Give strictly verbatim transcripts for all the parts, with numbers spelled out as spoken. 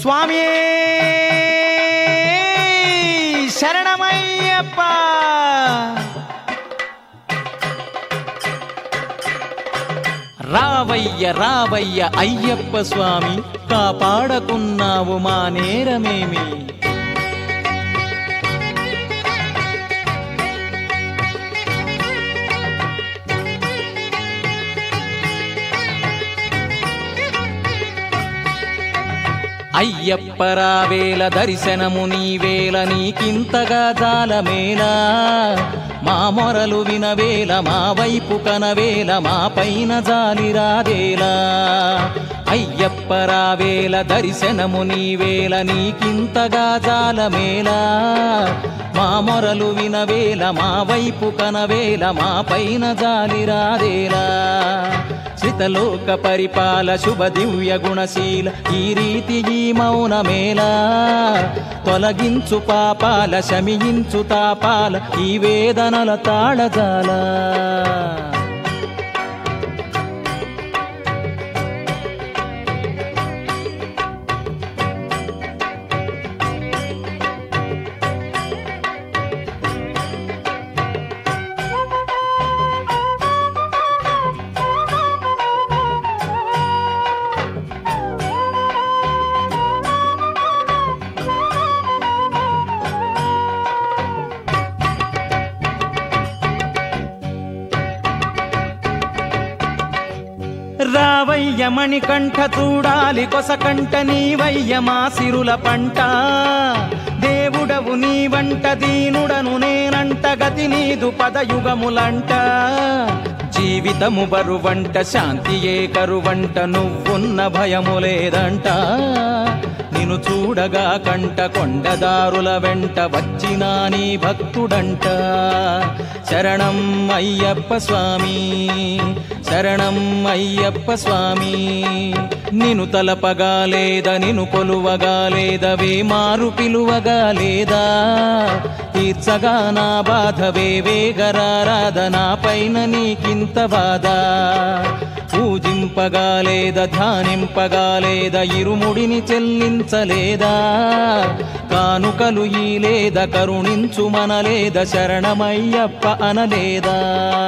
స్వామి శరణమయ్యప్ప. రావయ్య రావయ్య అయ్యప్ప స్వామి, కాపాడకున్నావు మా నేరమేమి. అయ్యప్ప రావేల దర్శనము నీవేల, నీకింతగా జాలమేలా. మా మొరలు వినవేల, మా వైపు కనవేల, మా పైన జాలిరాదేలా. అయ్యప్ప రావేల దర్శనము నీవేల, నీకింతగా జాలమేలా. మా మొరలు వినవేల, మా వైపు కనవేల, మా పైన జాలిరాదేలా. శ్రితలోక పరిపాల శుభ దివ్య గుణశీల, ఈ రీతి ఈ మౌనమేలా. తొలగించు పాపాల శమించు తాపాల, ఈ వేదనల తాళజాల. రావయ్య మణికంఠ చూడాలి కొసకంట, నీవయ్య మా సిరుల పంట. దేవుడవు నీ వంట, దీనుడను నేనంట, గతి నీదు పదయుగములంట. జీవితము బరువంట, శాంతియే కరువంట, నువ్వున్న భయము లేదంట. నిన్ను చూడగా కంట కొండదారుల వెంట, వచ్చినా నీ భక్తుడంట. శరణం అయ్యప్ప స్వామి, శరణం అయ్యప్ప స్వామి. నిన్ను తలపగా లేదా, నిన్ను కొలువగా లేదా, వేమారు పిలువగా లేదా. తీర్చగా నా బాధ వేవేగరారాధ, నా పైన నీకింత బాధ. పూజింపగా లేదా, ధ్యానింపగా లేదా, ఇరుముడిని చెల్లించలేదా. కానుకలు ఈ లేదా, కరుణించు మనలేదా, శరణమయ్యప్ప అనలేదా.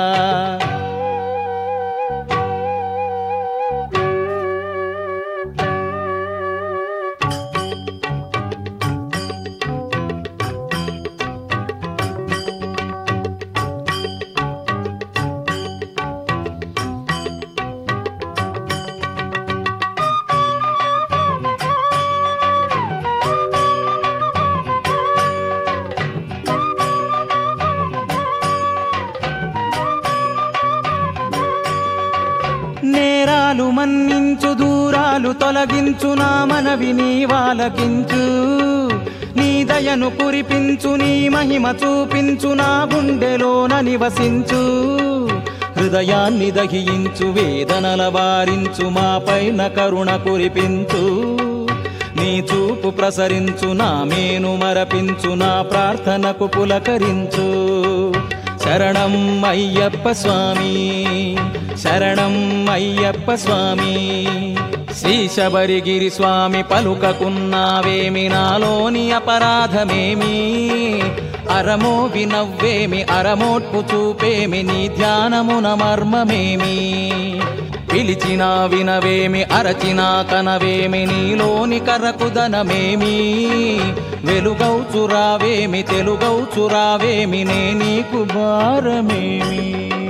నేరాలు మన్నించు, దూరాలు తొలగించు, నా మనవి నీ వాలకించు. నీ దయను కురిపించు, నీ మహిమ చూపించు, నా గుండెలోన నివసించు. హృదయాన్ని దహించు, వేదనల వారించు, మా పైన కరుణ కురిపించు. నీ చూపు ప్రసరించు, నా మేను మరపించు, నా ప్రార్థనకు పులకరించు. శరణం అయ్యప్ప స్వామి, శరణం అయ్యప్ప స్వామి. శ్రీ శబరిగిరి స్వామి పలుకకున్నావేమి, నాలోని అపరాధమేమి. అరమోగి నవ్వేమి, అరమోట్పు చూపేమి, నీ ధ్యానమున మర్మమేమి. పిలిచినా వినవేమి, అరచినా కనవేమి, నీలోని కరకుదనమేమి. వెలుగౌచురావేమి, తెలుగౌచురావేమి, నే నీకు భారమేమి.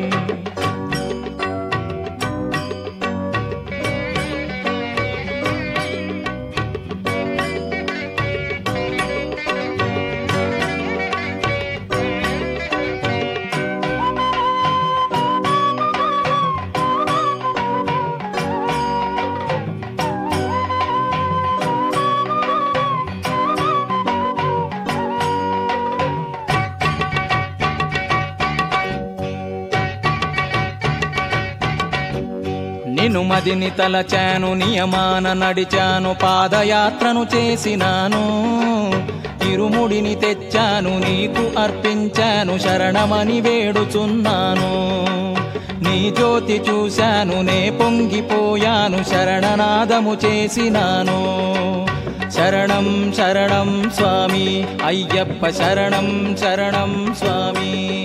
నిన్ను మదిని తలచాను, నియమాన నడిచాను, పాదయాత్రను చేసినాను. ఇరుముడిని తెచ్చాను, నీకు అర్పించాను, శరణమని వేడుచున్నాను. నీ జ్యోతి చూశాను, నే పొంగిపోయాను, శరణనాదము చేసినాను. శరణం శరణం స్వామి అయ్యప్ప శరణం శరణం స్వామి